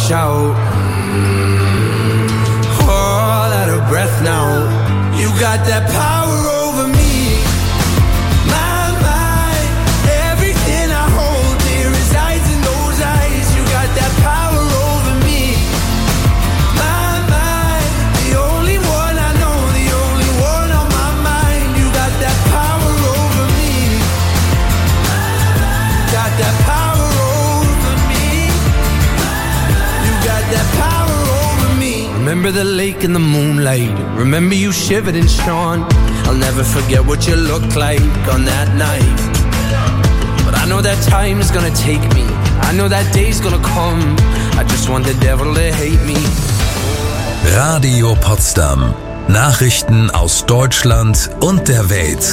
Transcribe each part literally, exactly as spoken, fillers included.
shout. All out of breath now. You got that power over me. My mind, everything I hold dear resides in those eyes. You got that power over me. My mind, the only one I know, the only one on my mind. You got that power over me. Got that power over me. You got that power over me. Remember the lake in the moonlight. Remember you shivered and shone. I'll never forget what you looked like on that night. But I know that time is gonna take me. I know that day's gonna come. I just want the devil to hate me. Radio Potsdam. Nachrichten aus Deutschland und der Welt.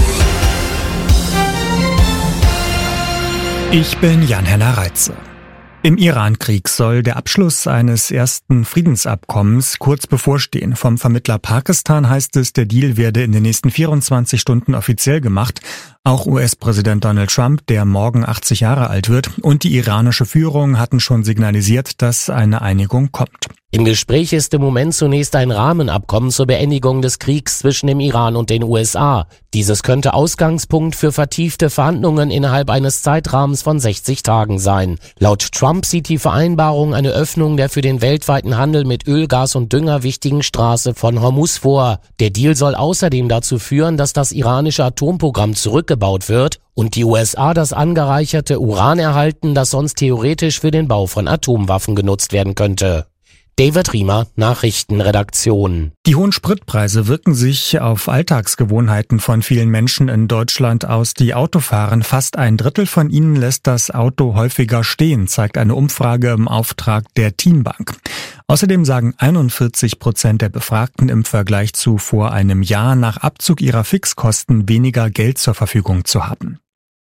Ich bin Jan-Henner Reitze. Im Iran-Krieg soll der Abschluss eines ersten Friedensabkommens kurz bevorstehen. Vom Vermittler Pakistan heißt es, der Deal werde in den nächsten vierundzwanzig Stunden offiziell gemacht. Auch U S-Präsident Donald Trump, der morgen achtzig Jahre alt wird, und die iranische Führung hatten schon signalisiert, dass eine Einigung kommt. Im Gespräch ist im Moment zunächst ein Rahmenabkommen zur Beendigung des Kriegs zwischen dem Iran und den U S A. Dieses könnte Ausgangspunkt für vertiefte Verhandlungen innerhalb eines Zeitrahmens von sechzig Tagen sein. Laut Trump sieht die Vereinbarung eine Öffnung der für den weltweiten Handel mit Öl, Gas und Dünger wichtigen Straße von Hormuz vor. Der Deal soll außerdem dazu führen, dass das iranische Atomprogramm zurückgebaut wird und die U S A das angereicherte Uran erhalten, das sonst theoretisch für den Bau von Atomwaffen genutzt werden könnte. David Riemer, Nachrichtenredaktion. Die hohen Spritpreise wirken sich auf Alltagsgewohnheiten von vielen Menschen in Deutschland aus, die Auto fahren. Fast ein Drittel von ihnen lässt das Auto häufiger stehen, zeigt eine Umfrage im Auftrag der Teambank. Außerdem sagen einundvierzig Prozent der Befragten im Vergleich zu vor einem Jahr nach Abzug ihrer Fixkosten weniger Geld zur Verfügung zu haben.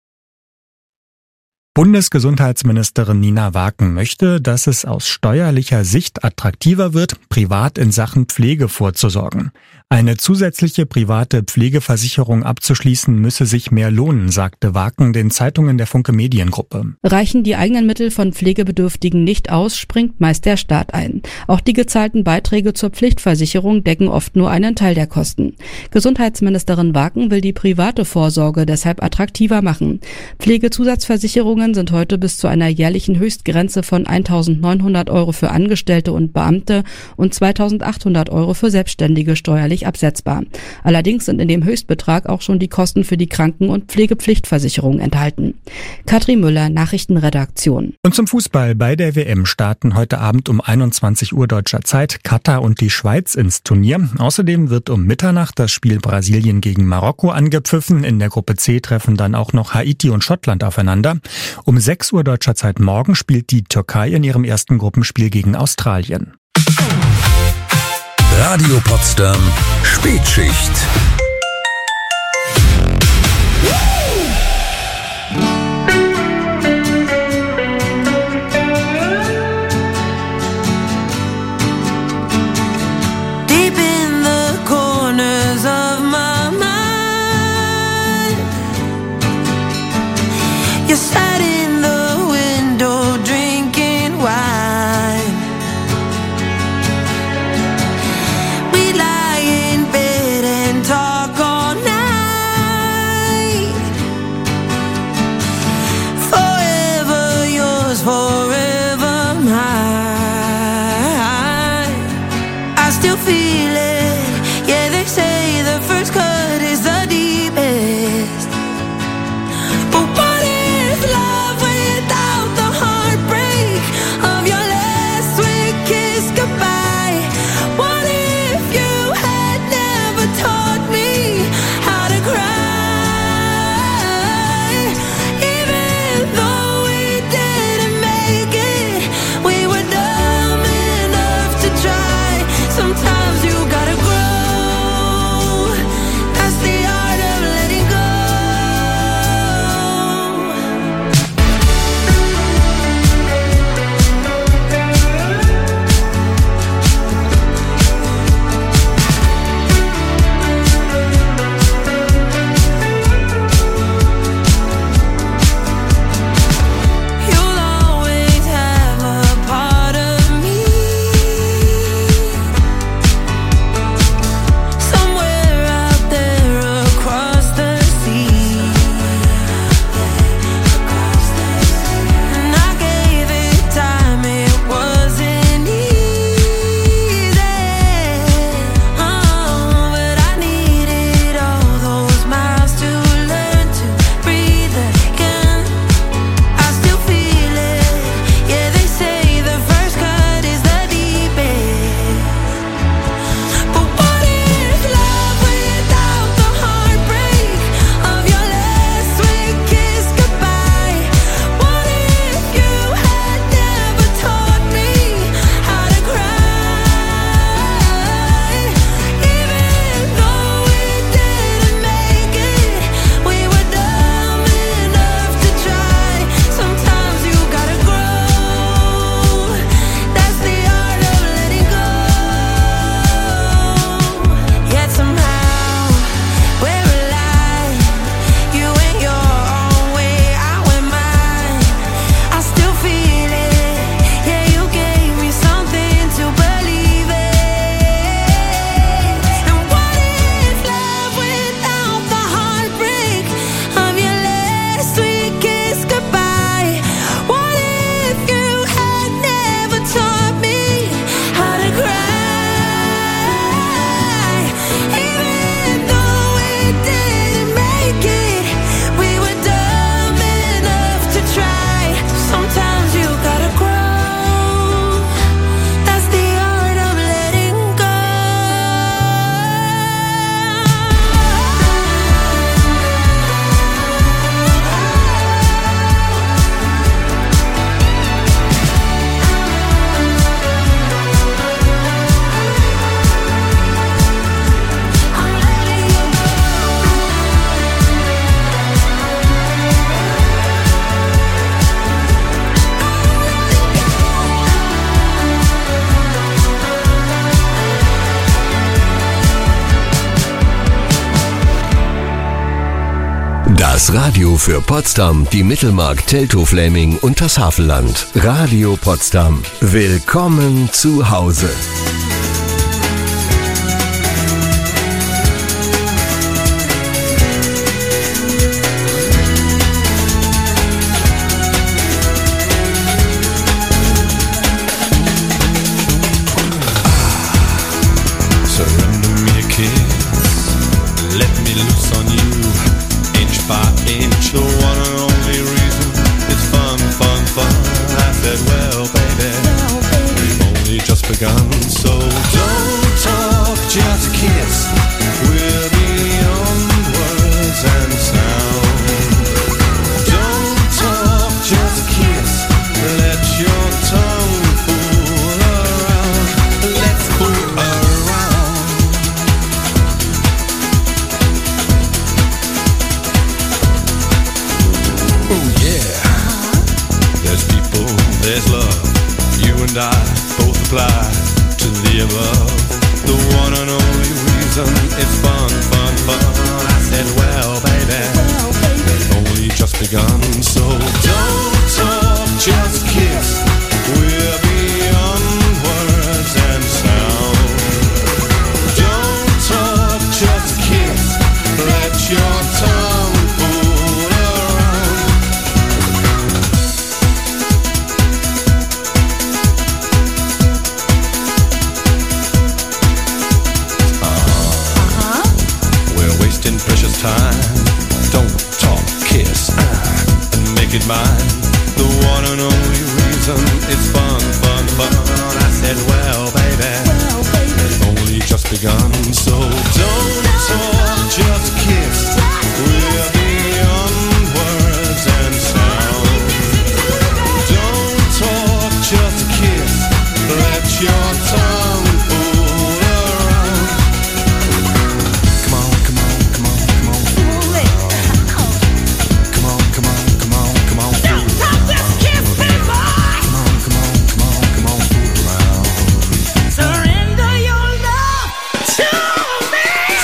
Bundesgesundheitsministerin Nina Waken möchte, dass es aus steuerlicher Sicht attraktiver wird, privat in Sachen Pflege vorzusorgen. Eine zusätzliche private Pflegeversicherung abzuschließen, müsse sich mehr lohnen, sagte Waken den Zeitungen der Funke Mediengruppe. Reichen die eigenen Mittel von Pflegebedürftigen nicht aus, springt meist der Staat ein. Auch die gezahlten Beiträge zur Pflichtversicherung decken oft nur einen Teil der Kosten. Gesundheitsministerin Waken will die private Vorsorge deshalb attraktiver machen. Pflegezusatzversicherungen sind heute bis zu einer jährlichen Höchstgrenze von eintausendneunhundert Euro für Angestellte und Beamte und zweitausendachthundert Euro für Selbstständige steuerlich absetzbar. Allerdings sind in dem Höchstbetrag auch schon die Kosten für die Kranken- und Pflegepflichtversicherung enthalten. Katrin Müller, Nachrichtenredaktion. Und zum Fußball. Bei der W M starten heute Abend um einundzwanzig Uhr deutscher Zeit Katar und die Schweiz ins Turnier. Außerdem wird um Mitternacht das Spiel Brasilien gegen Marokko angepfiffen. In der Gruppe C treffen dann auch noch Haiti und Schottland aufeinander. Um sechs Uhr deutscher Zeit morgen spielt die Türkei in ihrem ersten Gruppenspiel gegen Australien. Radio Potsdam Spätschicht. Deep in the corners of my mind, you sat in the window drinking wine. We lie in bed and talk all night. Forever yours, forever mine. I still feel it. Yeah, they say the first cut is the deepest. But what is love without the heartbreak of your last sweet kiss goodbye? What if you had never taught me how to cry? Even though we didn't make it, we were dumb enough to try. Sometimes you got Das Radio für Potsdam, die Mittelmark, Teltow-Fläming und das Havelland. Radio Potsdam. Willkommen zu Hause. The one and only reason it's fun, fun, fun. I said, well, baby, well, baby, we've only just begun. So don't talk, just kiss. We're beyond words and sound. Don't talk, just kiss. Let your tongue fool around. Let's fool around. Oh yeah, there's people, there's love. You and I both apply to the above. The one and only reason it's fun, fun, fun. I said, well, baby, well, baby, we've only just begun. So don't talk, just kiss. We're beyond words and sound. Don't talk, just kiss. Let your tongue fool around. Wasting precious time. Don't talk, kiss, uh, and make it mine. The one and only reason it's fun, fun, fun. I said, well, baby, well, baby, it's only just begun. So don't talk, just kiss. We're beyond words and sound. Don't talk, just kiss. Let your tongue fool around. Come on, come on. Surrender your love to me.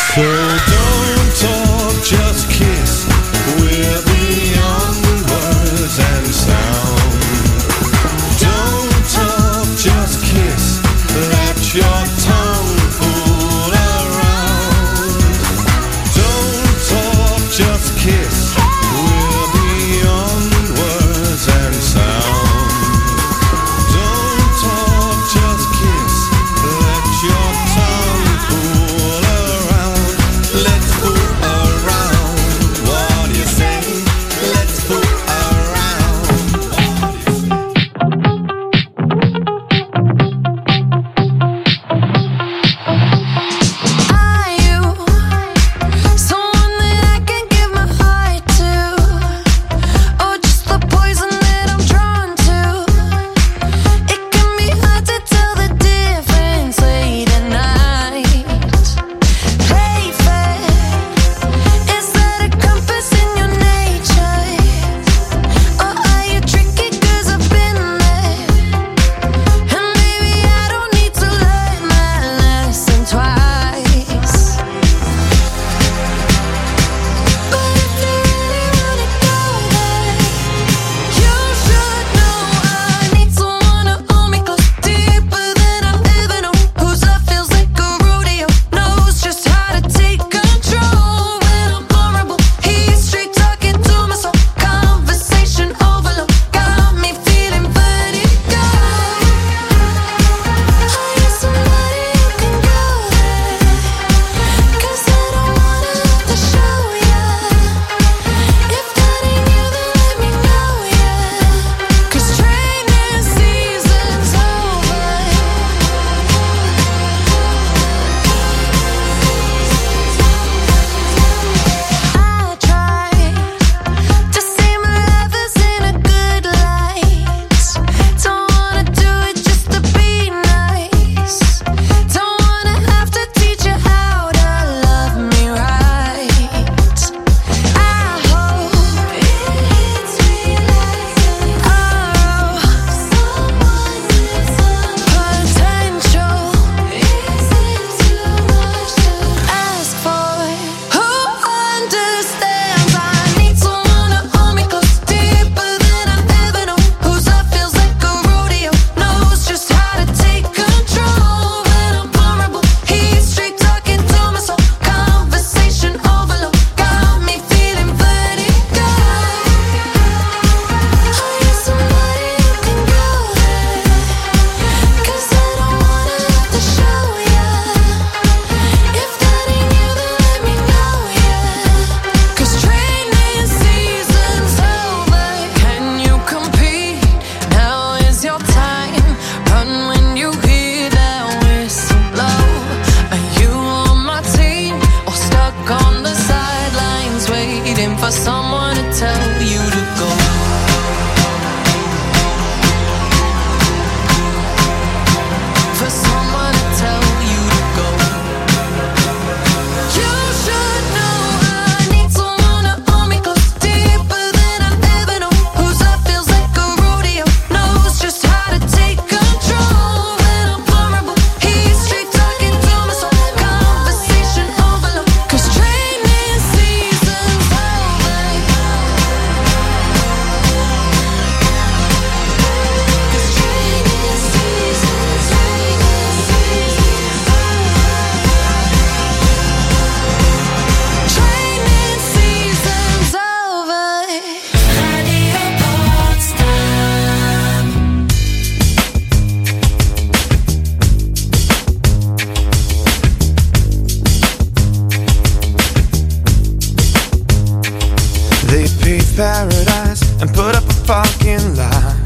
paradise and put up a fucking lie.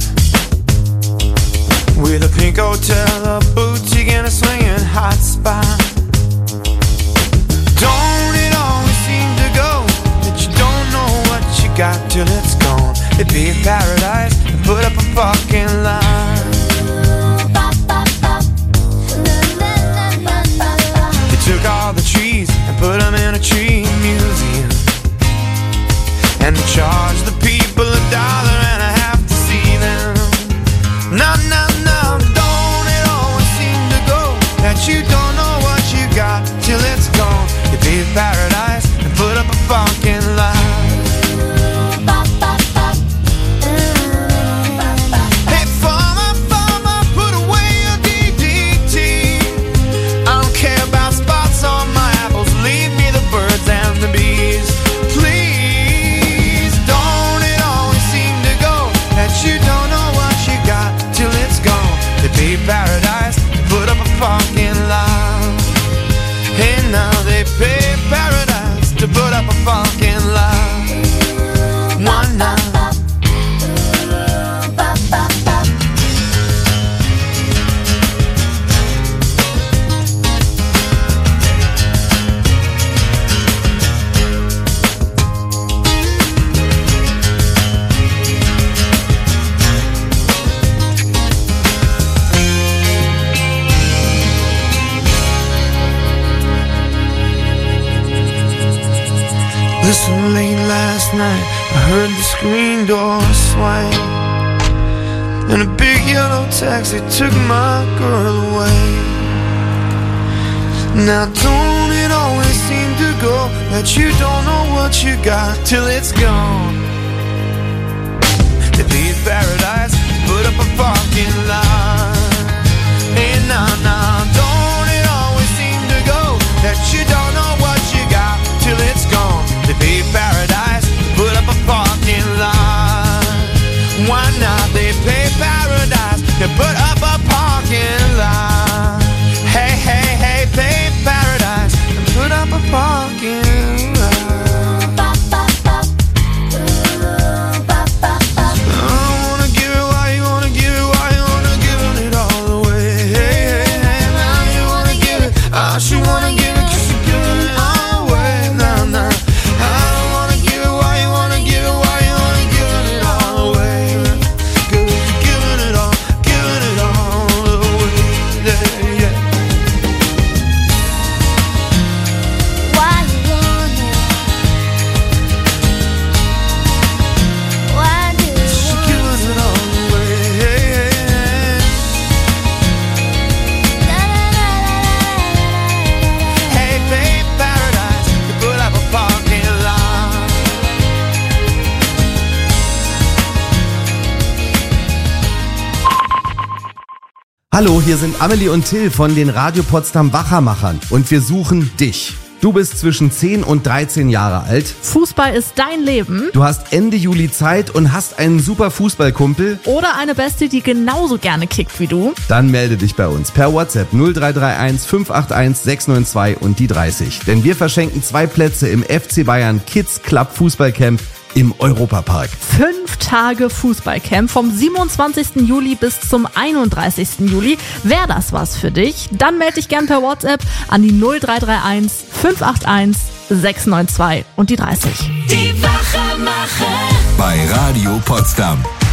With a pink hotel, a boutique and a swinging hot spot. Don't it always seem to go that you don't know what you got till it's gone? It'd be a paradise and put up a fucking lie. They took all the trees and put them in a tree museum, and they charged the people a dollar and a half to see them. No, no, no, don't it always seem to go that you don't know what you got till it's gone? You'd be in paradise and put up a fucking lie. Hey, farmer, farmer, put away your D D T. I don't care about spots on my apples, leave me the birds and the bees. Please, don't it always seem to go that you don't know what you got till it's gone? To be paradise, put up a fucking lie. Hey, now they pay paradise to put up a fucking lie. One night. Listen, late last night I heard the screen door swing, and a big yellow taxi took my girl away. Now don't it always seem to go that you don't know what you got till it's gone? To be in paradise, put up a fucking lie. Hey, nah, nah, don't it always seem to go that you don't know what you got till it's gone? To be paradise, put up a fucking lie. Why not? They pay paradise to put up a parking lot. Hey, hey, hey, pay paradise and put up a parking lot. I don't wanna give it, why you wanna give it, why you wanna give it all away? Hey, hey, hey, now you wanna give it, I should wanna give it, cause you're giving it all away. Nah, nah. Hallo, hier sind Amelie und Till von den Radio Potsdam Wachermachern und wir suchen dich. Du bist zwischen zehn und dreizehn Jahre alt. Fußball ist dein Leben. Du hast Ende Juli Zeit und hast einen super Fußballkumpel. Oder eine Bestie, die genauso gerne kickt wie du. Dann melde dich bei uns per WhatsApp null drei drei eins fünf acht eins sechs neun zwei und die dreißig. Denn wir verschenken zwei Plätze im F C Bayern Kids Club Fußballcamp im Europapark. Fünf Tage Fußballcamp vom siebenundzwanzigsten Juli bis zum einunddreißigsten Juli. Wäre das was für dich? Dann melde dich gern per WhatsApp an die null drei drei eins fünf acht eins sechs neun zwei und die dreißig. Die Wachermacher bei Radio Potsdam.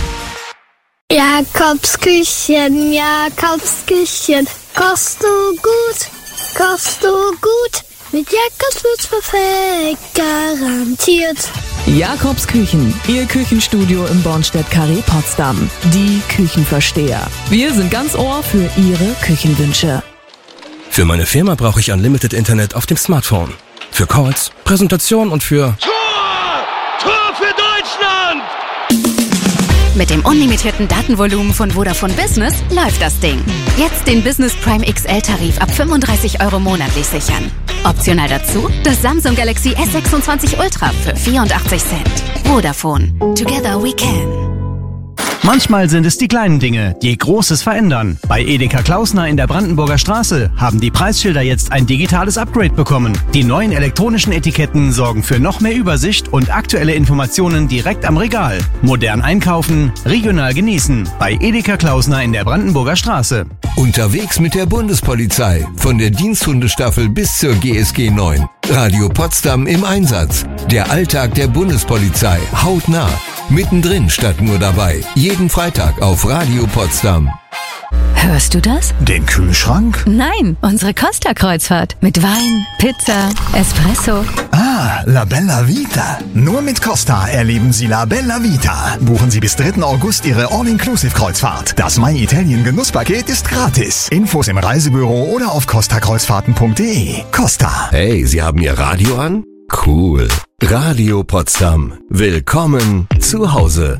Jakobsküchen, Jakobsküchen, kochst du gut, kochst du gut, mit Jakobs wird's perfekt, garantiert. Jakobs Küchen, Ihr Küchenstudio im Bornstedt-Carré Potsdam. Die Küchenversteher. Wir sind ganz Ohr für Ihre Küchenwünsche. Für meine Firma brauche ich Unlimited Internet auf dem Smartphone. Für Calls, Präsentation und für... Tor! Tor für Deutschland! Mit dem unlimitierten Datenvolumen von Vodafone Business läuft das Ding. Jetzt den Business Prime X L-Tarif ab fünfunddreißig Euro monatlich sichern. Optional dazu das Samsung Galaxy S sechsundzwanzig Ultra für vierundachtzig Cent. Vodafone. Together we can. Manchmal sind es die kleinen Dinge, die Großes verändern. Bei Edeka Klausner in der Brandenburger Straße haben die Preisschilder jetzt ein digitales Upgrade bekommen. Die neuen elektronischen Etiketten sorgen für noch mehr Übersicht und aktuelle Informationen direkt am Regal. Modern einkaufen, regional genießen. Bei Edeka Klausner in der Brandenburger Straße. Unterwegs mit der Bundespolizei. Von der Diensthundestaffel bis zur G S G neun. Radio Potsdam im Einsatz. Der Alltag der Bundespolizei. Hautnah. Mittendrin statt nur dabei. Jeden Freitag auf Radio Potsdam. Hörst du das? Den Kühlschrank? Nein, unsere Costa-Kreuzfahrt. Mit Wein, Pizza, Espresso. Ah, La Bella Vita. Nur mit Costa erleben Sie La Bella Vita. Buchen Sie bis dritten August Ihre All-Inclusive-Kreuzfahrt. Das My Italien Genusspaket ist gratis. Infos im Reisebüro oder auf costa kreuzfahrten punkt de. Costa. Hey, Sie haben Ihr Radio an? Cool. Radio Potsdam. Willkommen zu Hause.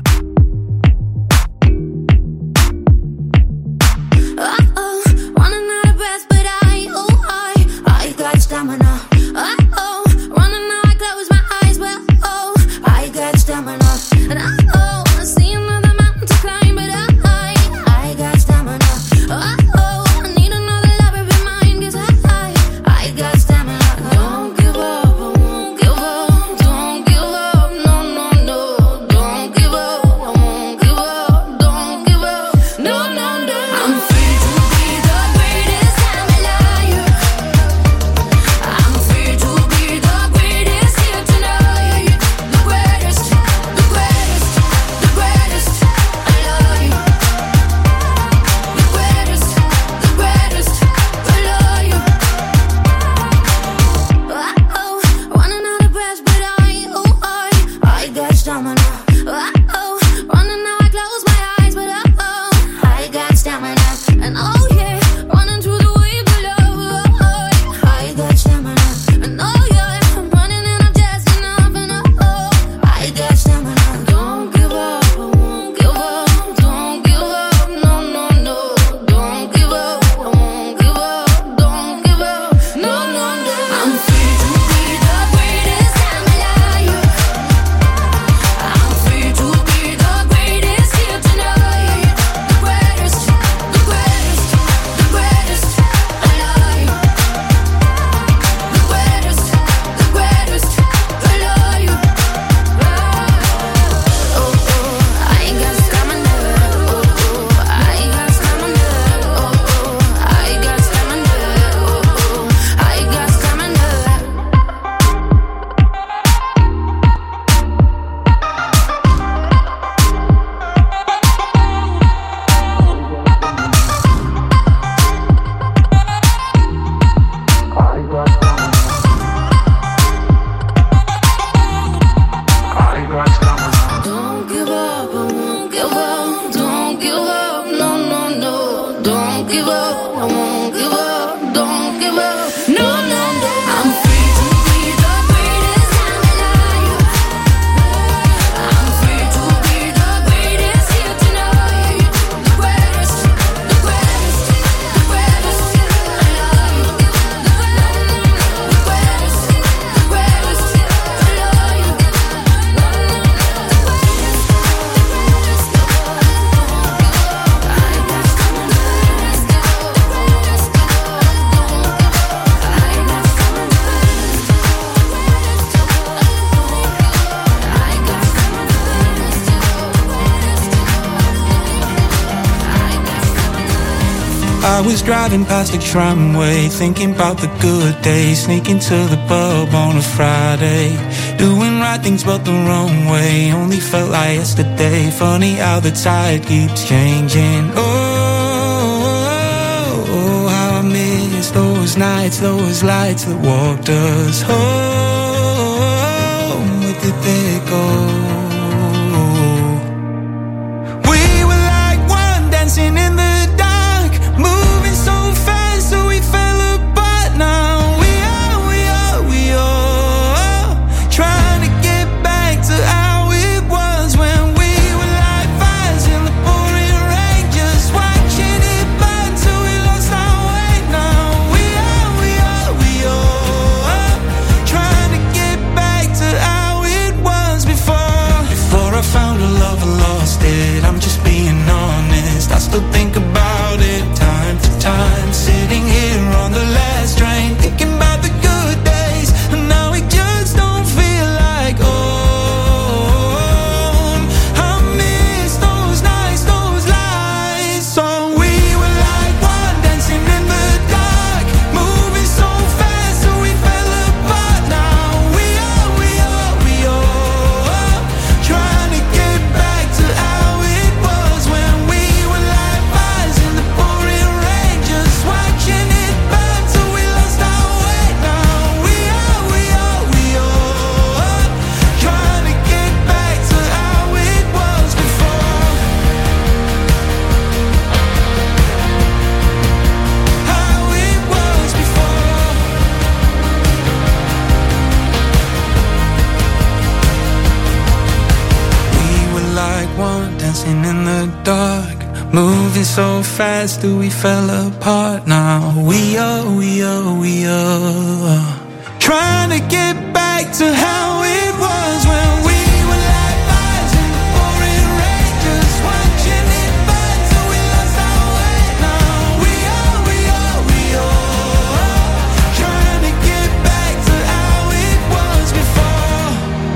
I was driving past the tramway, thinking about the good days, sneaking to the pub on a Friday, doing right things but the wrong way, only felt like yesterday. Funny how the tide keeps changing. Oh, oh, oh, how I miss those nights, those lights that walked us home. Where did they go? We were like one dancing in the before. so fast that we fell apart now. We are, we are, we are trying to get back to how it was when we were like vines in the pouring rain, just watching it burn till we lost our way. Now we are, we are, we are trying to get back to how it was before.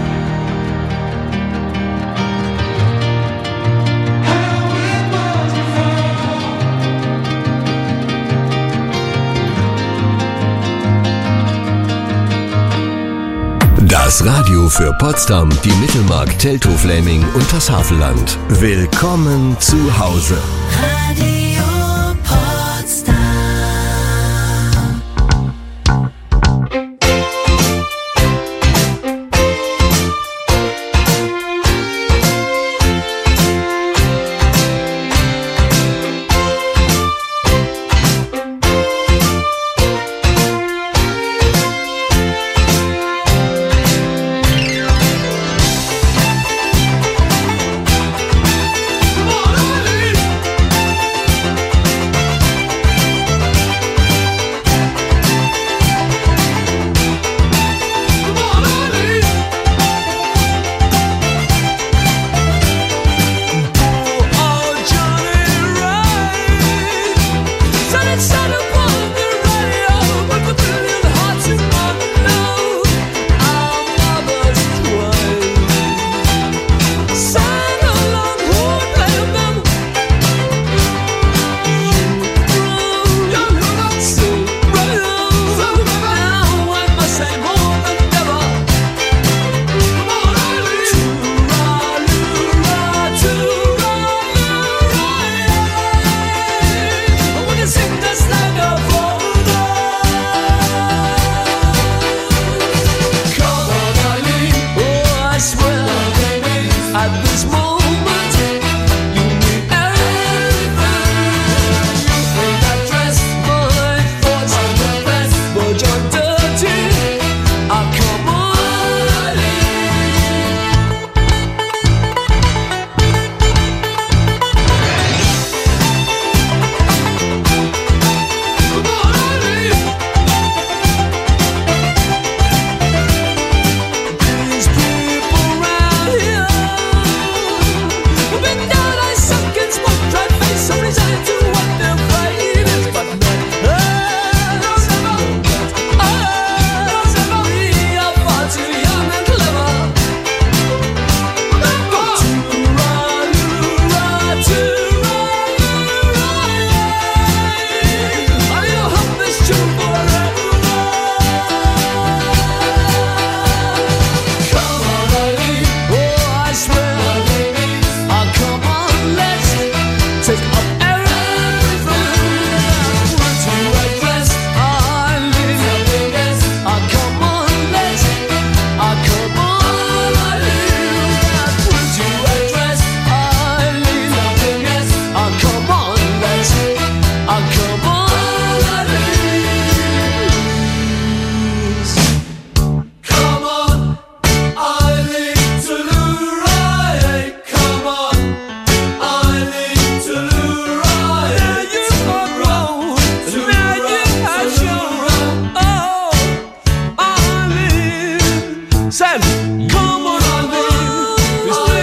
How it was Das Radio für Potsdam, die Mittelmark, Teltow-Fläming und das Havelland. Willkommen zu Hause. Radio Potsdam.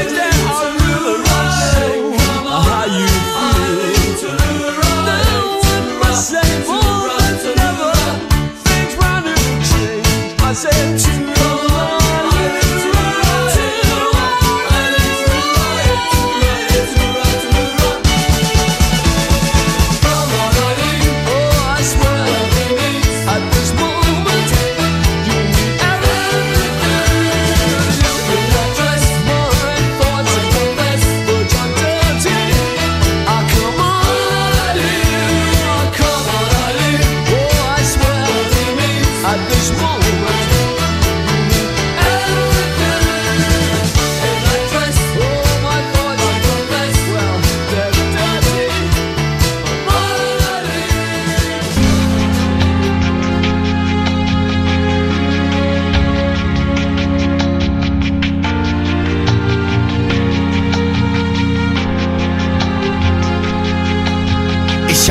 How you feel?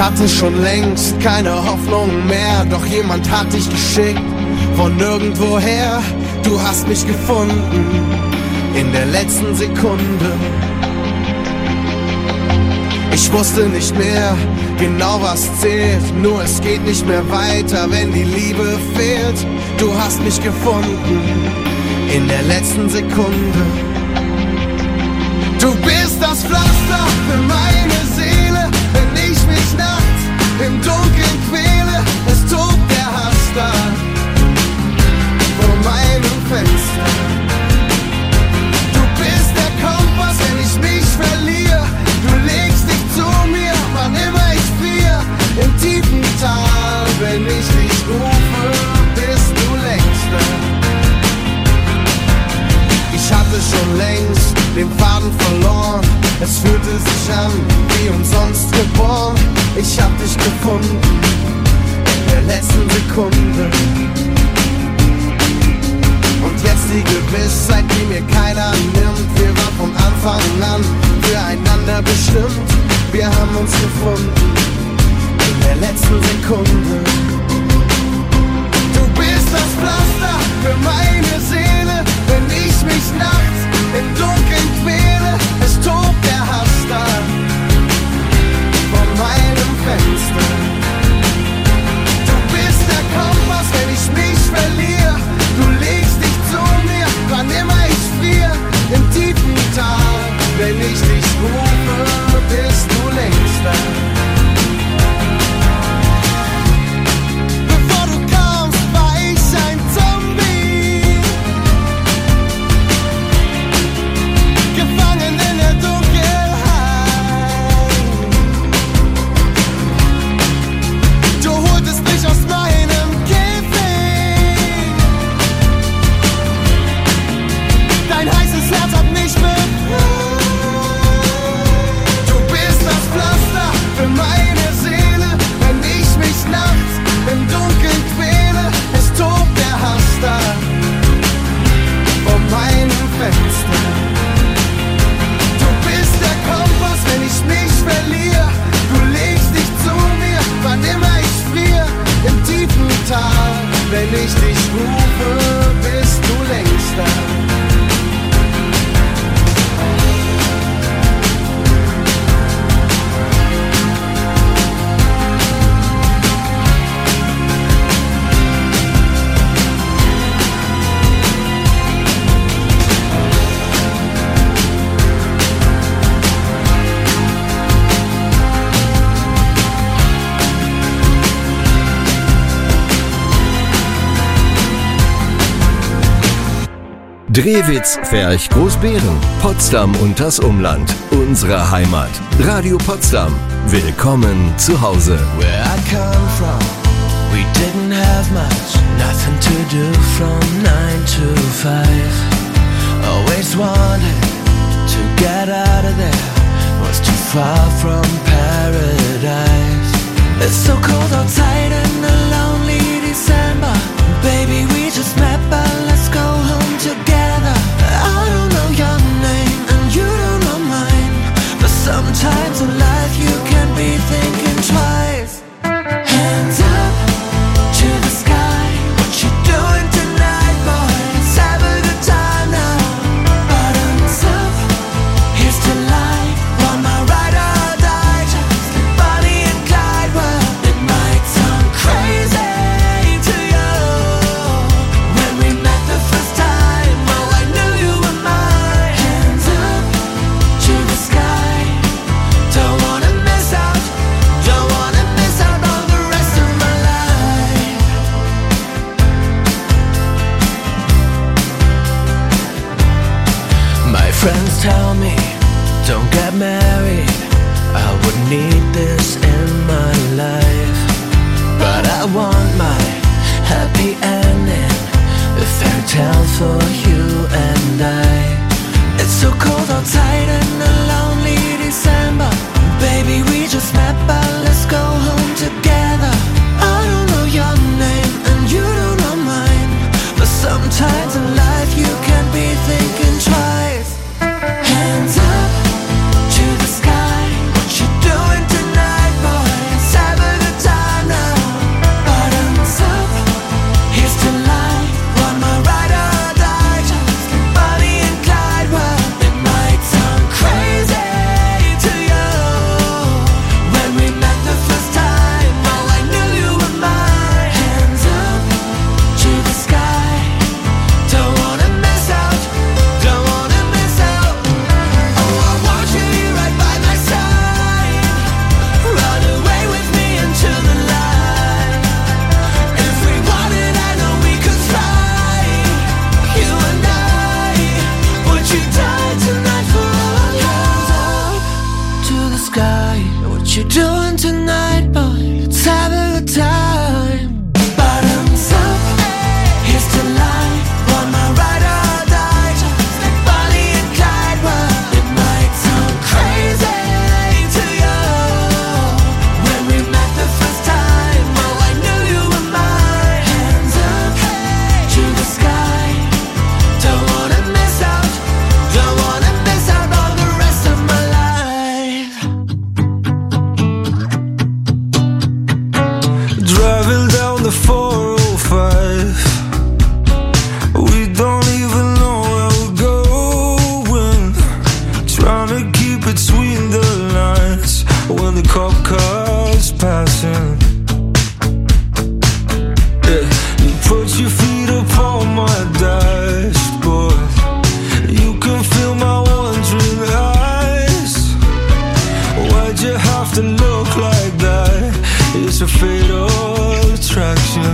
hatte schon längst keine Hoffnung mehr, doch jemand hat dich geschickt von nirgendwoher. Du hast mich gefunden in der letzten Sekunde. Ich wusste nicht mehr genau, was zählt, nur es geht nicht mehr weiter, wenn die Liebe fehlt. Du hast mich gefunden in der letzten Sekunde. Du bist das Pflaster für meine Seele, wenn ich mich nachts im Dunkeln quäle. Es tobt der Hass da vor meinem Fenster. Du bist der Kompass, wenn ich mich verliere. Du legst dich zu mir, wann immer ich friere. Im tiefen Tal, wenn ich dich rufe, bist du längst da. Ich hatte schon längst den Faden verloren. Es fühlte sich an wie umsonst geboren. Ich hab dich gefunden in der letzten Sekunde. Und jetzt die Gewissheit, die mir keiner nimmt. Wir waren von Anfang an füreinander bestimmt. Wir haben uns gefunden in der letzten Sekunde. Du bist das Pflaster für meine Seele, wenn ich mich nachts im Dunkeln quäle. Es tobt der Hass da vor meinem Fenster. Du bist der Kompass, wenn ich mich verliere. Du legst dich zu mir, wann immer ich friere. Im tiefen Tal, wenn ich dich rufe, bist du längst da. Bevor du kamst, war ich ein Zombie, gefangen in der Dunkelheit. Du holtest mich aus meinem Käfig. Dein heißes Herz hat mich befreit. Du bist das Pflaster für meine Seele, wenn ich mich nachts im Dunkeln quäle. Es tobt der Hass da vor meinem Fenster. Du bist der Kompass, wenn ich mich verliere. Du legst dich zu mir, wann immer ich friere. Im tiefen Tal, wenn ich dich rufe, bist du längst da. Drehwitz, Ferch, Großbeeren, Potsdam und das Umland. Unsere Heimat. Radio Potsdam. Willkommen zu Hause. Where I come from, we didn't have much, nothing to do from nine to five. Always wanted to get out of there, was too far from paradise. It's so cold outside in a lonely December. Baby, we just met, but let's go home together. I don't know your name and you don't know mine, but sometimes in life you can be thinking twice. Hands up to the sky, what you doing tonight, boys? Have a good time now. Bottoms up, here's to life. Want my ride or die, just like Bonnie and Clyde. Well, it might sound crazy to you when we met the first time. Well, I knew you were mine. Hands up to the sky. Don't wanna miss out, don't wanna miss out on the rest of my life. My friends tell me, don't get married, I wouldn't need this in my life. But I want my happy ending, a fairy tale for you and I. It's so cold outside in a lonely December. Baby, we just met, but let's go home together. I don't know your name and you don't know mine, but sometimes in life you can be thinking twice. Hands up to it's a fatal attraction.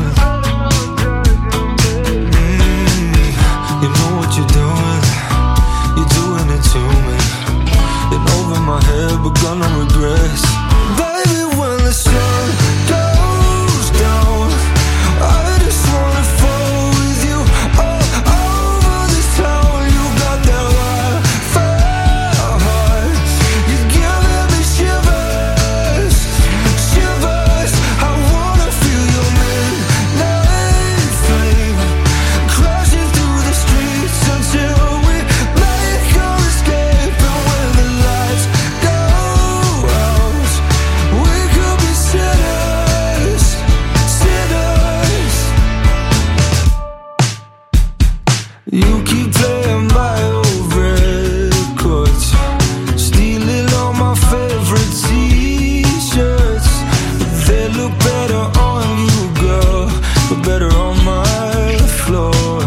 Mm, you know what you're doing, you're doing it to me. In over my head, but gonna regress. Baby, when the sun goes down, I just wanna fall with you all over this town. You got that Wi-Fi heart, you're giving me shivers, shivers. I wanna feel your midnight flame crashing through the streets until we make our escape. And when the lights go out, we could be sinners, sinners. You keep playing my old records, stealing all my favorite t-shirts. They look better on you, girl, but better on my floor.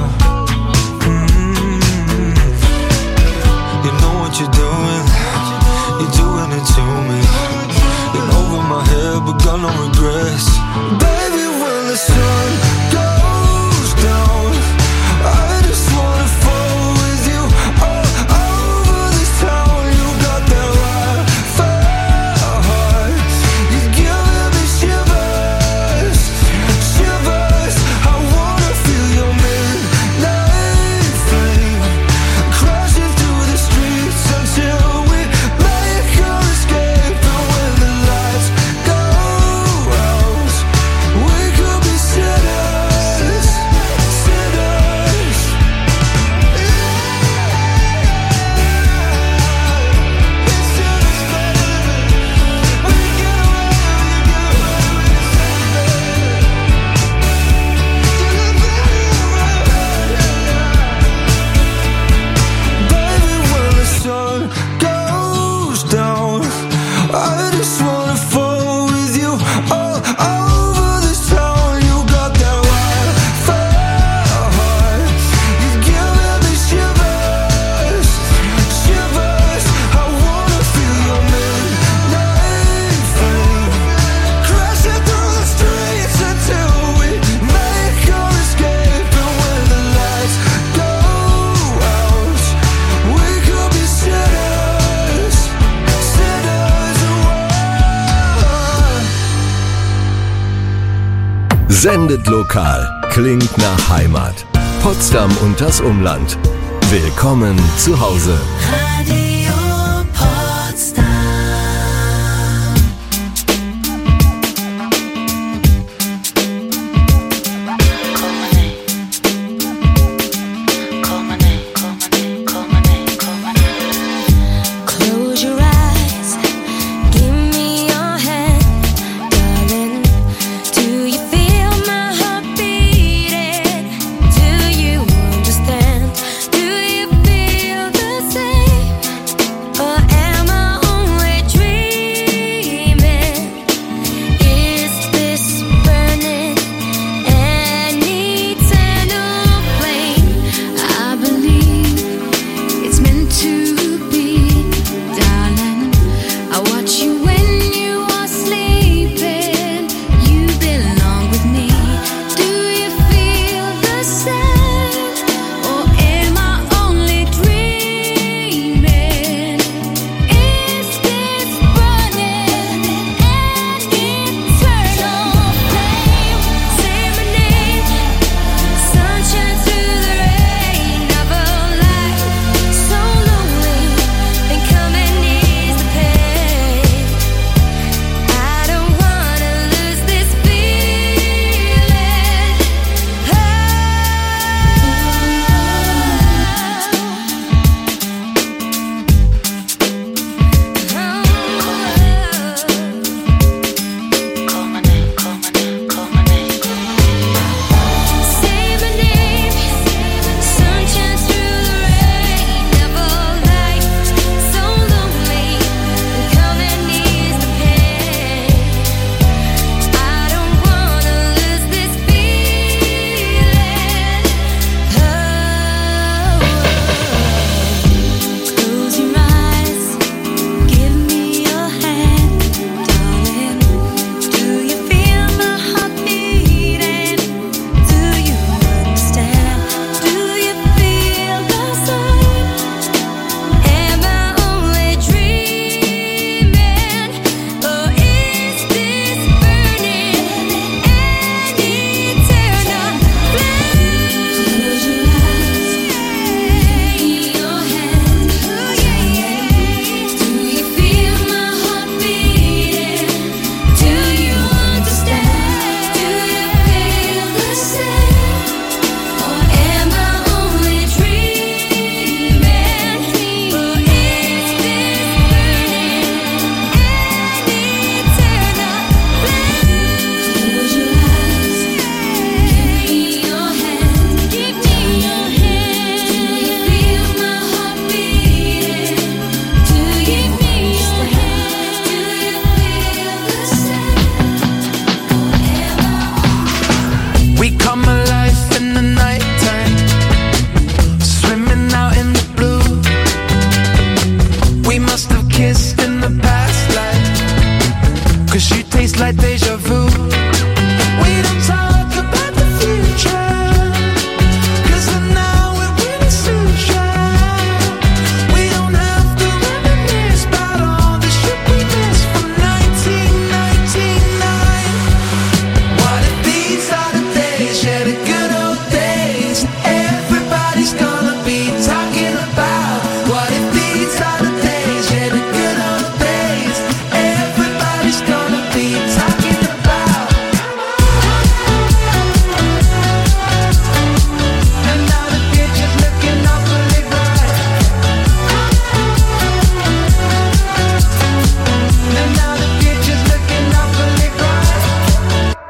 Mm. You know what you're doing, you're doing it to me. In over my head, but gonna regress. Baby, when the sun goes down, I just wanna fall with you all over this town. You got that Wi-Fi heart, you're giving me shivers, shivers. I wanna feel your midnight flame crashing through the streets until we make our escape. And when the lights go out, we could be sinners, sinners. Baby, when the sun goes down, I just wanna fall with you all over this town. You got that Wi-Fi heart, you're giving me shivers, shivers. I wanna feel your midnight flame crashing through the streets until we make our escape. And when the lights go out, we could be sinners, sinners. Sendet lokal, klingt nach Heimat. Potsdam und das Umland. Willkommen zu Hause. Radio Potsdam. Close your eyes, give me your hand, darling. Do you feel my heart beating? Do you understand? Do you feel the same?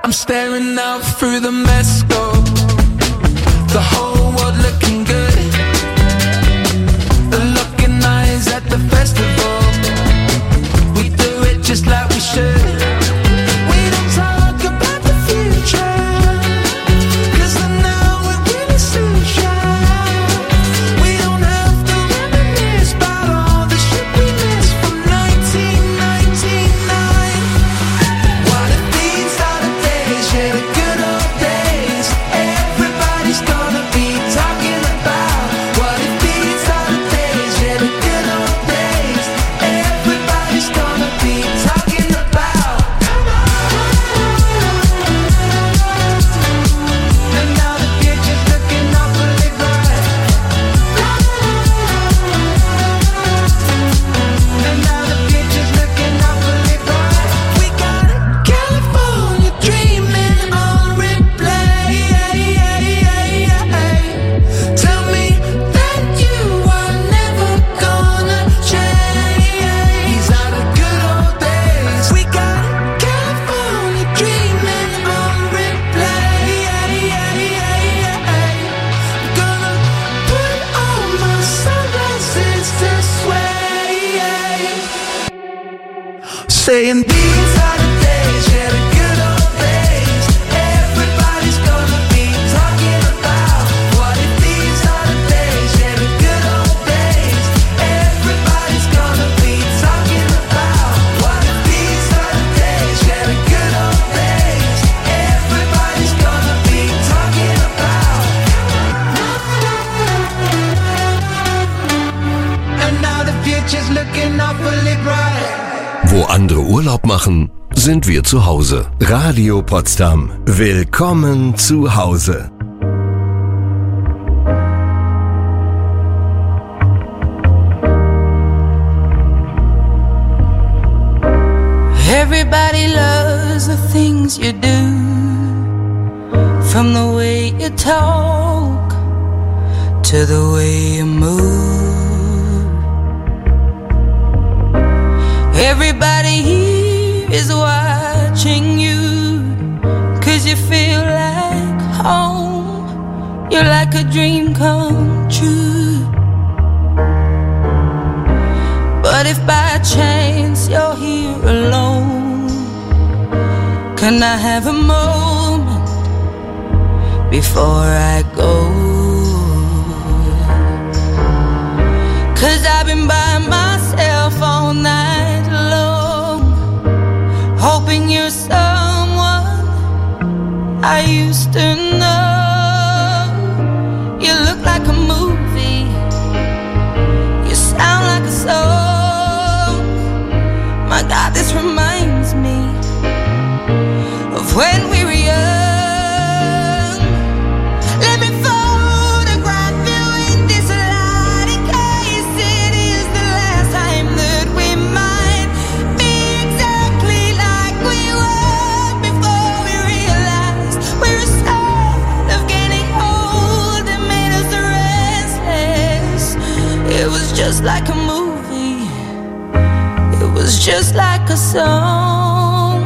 I'm staring out through the mesoscope. The whole world looking good. The looking eyes at the festival. We do it just like we should. We don't talk about the future, 'cause I know it really suits ya. We don't have to reminisce about all the shit we missed from nineteen ninety-nine. What if these are the days, yeah, the good old days? Everybody's gonna be talking about. What if these are the days, yeah, the good old days? Everybody's gonna be talking about. And now the future's looking awfully bright. And now the future's looking awfully bright. We got California dreaming on replay. Tell me that you are never gonna change. These are the good old days. We got California dreaming on replay. Gonna put on my sunglasses to sway. Saying these are the days, yeah, the good old days. Everybody's gonna be talking about. What if these are the days, yeah, the good old days? Everybody's gonna be talking about. What if these are the days, yeah, the good old days? Everybody's gonna be talking about. And now the future's looking awfully bright. Wo andere Urlaub machen, sind wir zu Hause. Radio Potsdam. Willkommen zu Hause. Everybody loves the things you do, from the way you talk to the way you move. Everybody here is watching you, 'cause you feel like home. You're like a dream come true. But if by chance you're here alone, can I have a moment before I go? 'Cause I've been by myself all night long, hoping you're someone I used to know. You look like a movie, you sound like a song. My God, this reminds me of when we were young. Let me photograph you in this light, in case it is the last time that we might be exactly like we were before we realized we're scared of getting old. It made us restless. It was just like a movie, it was just like a song.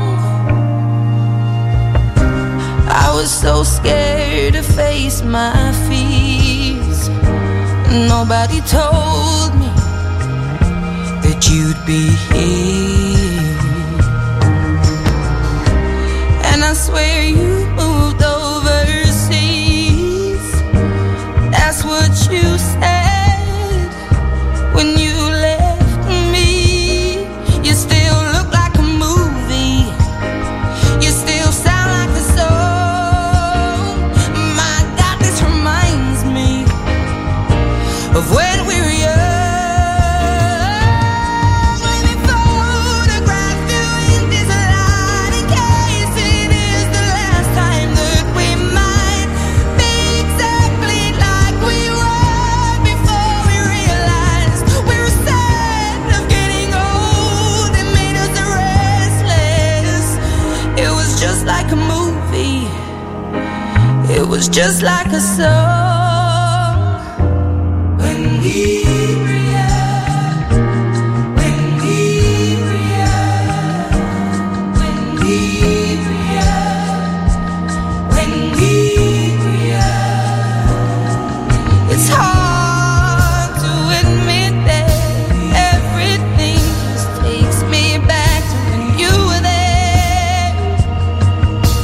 I was so scared to face my fears. Nobody told me that you'd be here. And I swear you moved overseas. That's what you said when you left me. You still look like a movie, you still sound like a song. My God, this reminds me of when we were young. Let me photograph you in this light, in case it is the last time that we might be exactly like we were before we realized we were sad of getting old. It made us restless. It was just like a movie, it was just like a song. When we were young, when we were young, when we were young.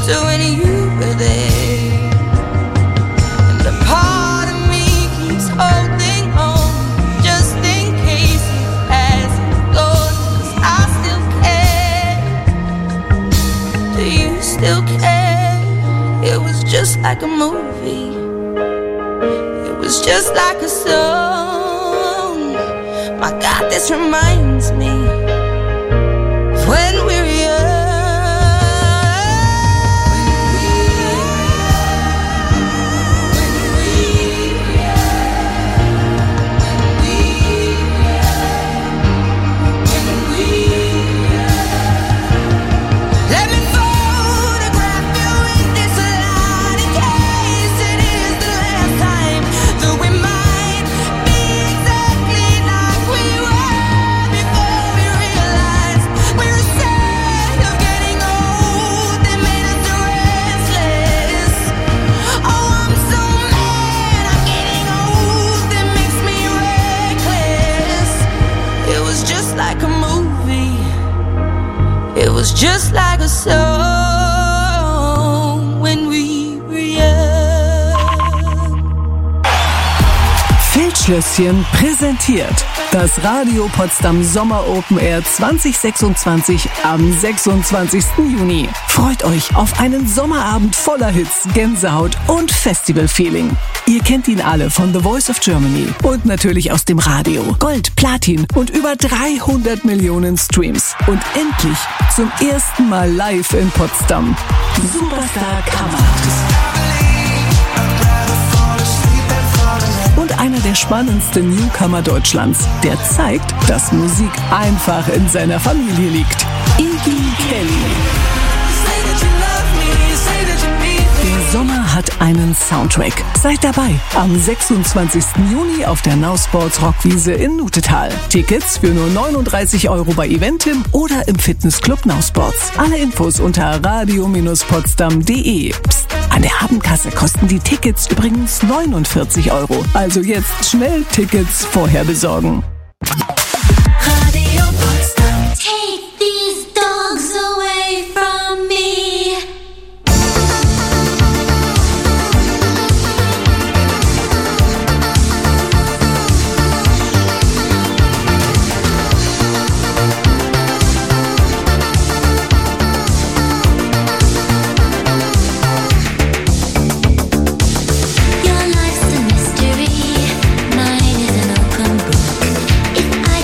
to when you were there. And a part of me keeps holding on, just in case you hasn't gone. 'Cause I still care. Do you still care? It was just like a movie. It was just like a song. My God, this reminds me of when we were young. It was just like a song when we were young. Feldschlösschen präsentiert das Radio Potsdam Sommer Open Air zwanzig sechsundzwanzig am sechsundzwanzigsten Juni. Freut euch auf einen Sommerabend voller Hits, Gänsehaut und Festivalfeeling. Ihr kennt ihn alle von The Voice of Germany und natürlich aus dem Radio. Gold, Platin und über dreihundert Millionen Streams. Und endlich zum ersten Mal live in Potsdam. Superstar Kamerad. Und einer der spannendsten Newcomer Deutschlands, der zeigt, dass Musik einfach in seiner Familie liegt. Iggy Kelly. Der Sommer hat einen Soundtrack. Seid dabei am sechsundzwanzigsten Juni auf der Now Sports Rockwiese in Nutetal. Tickets für nur neununddreißig Euro bei Eventim oder im Fitnessclub Now Sports. Alle Infos unter radio Bindestrich potsdam punkt de. Psst, an der Abendkasse kosten die Tickets übrigens neunundvierzig Euro. Also jetzt schnell Tickets vorher besorgen. Radio Potsdam. Take these dogs away from me. Your life's a mystery, mine is an open book. If I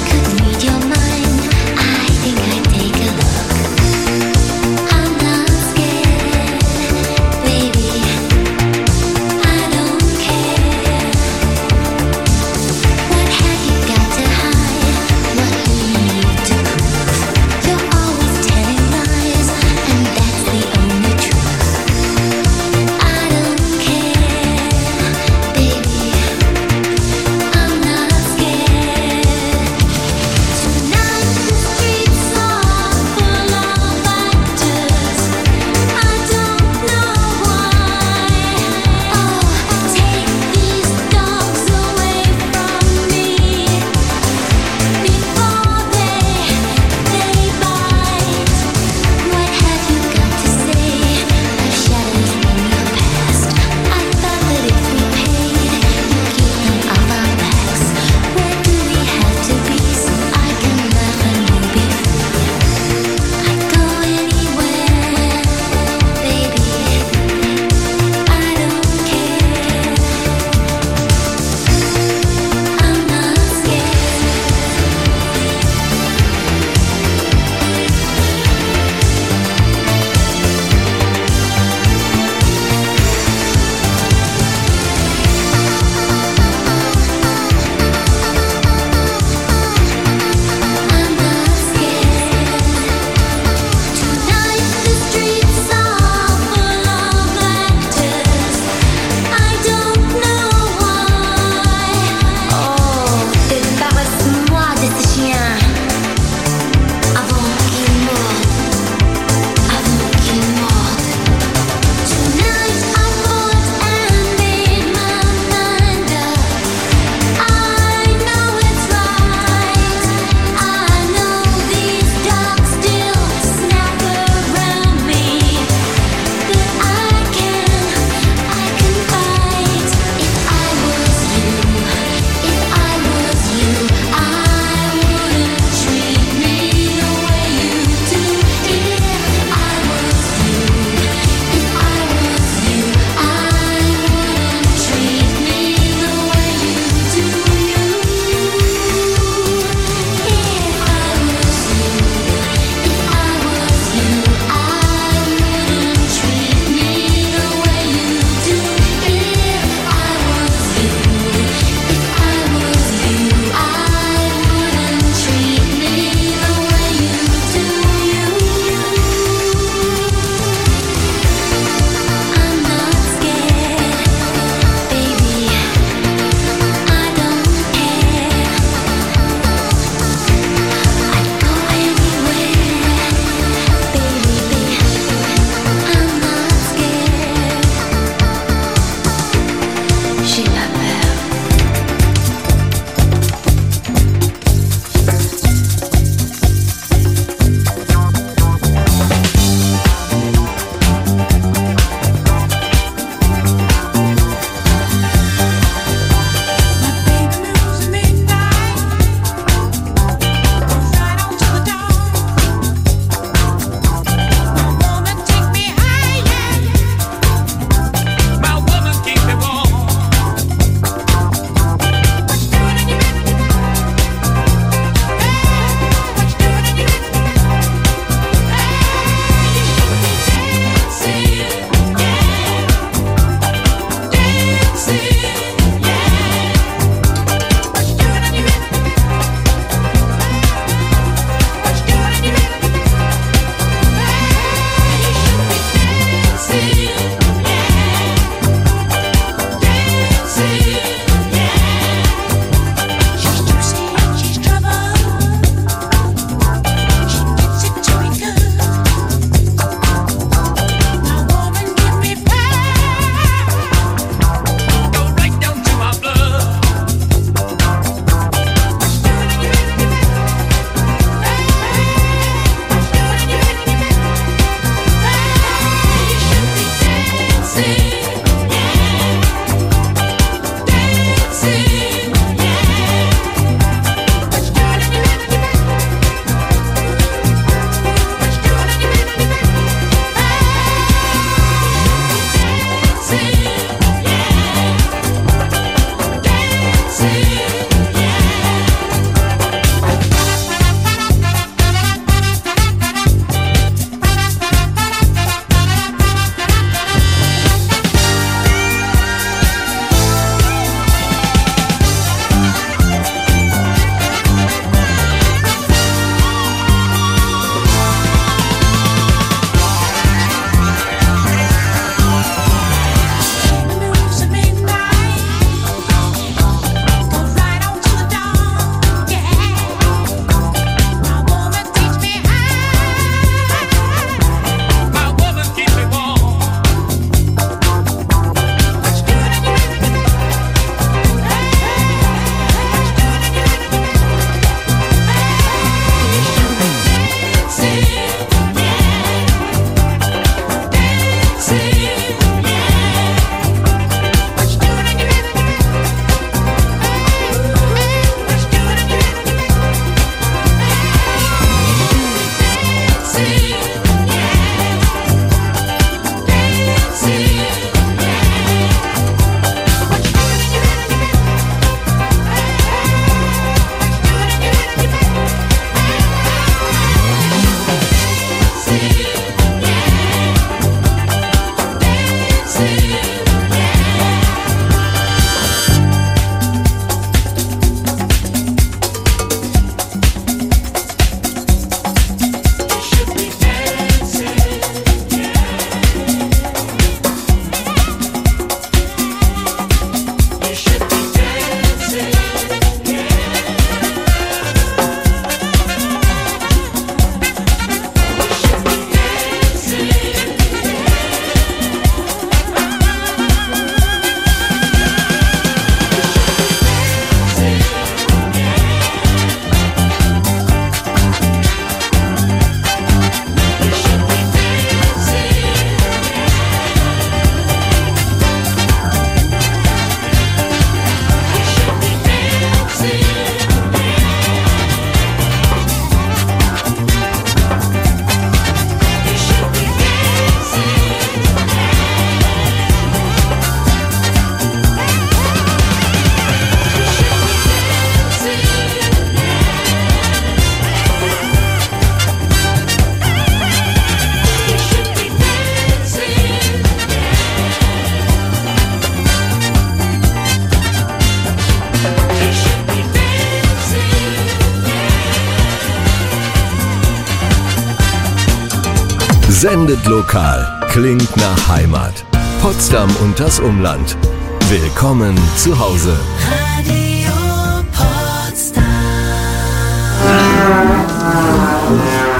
sendet lokal, klingt nach Heimat. Potsdam und das Umland. Willkommen zu Hause. Radio Potsdam.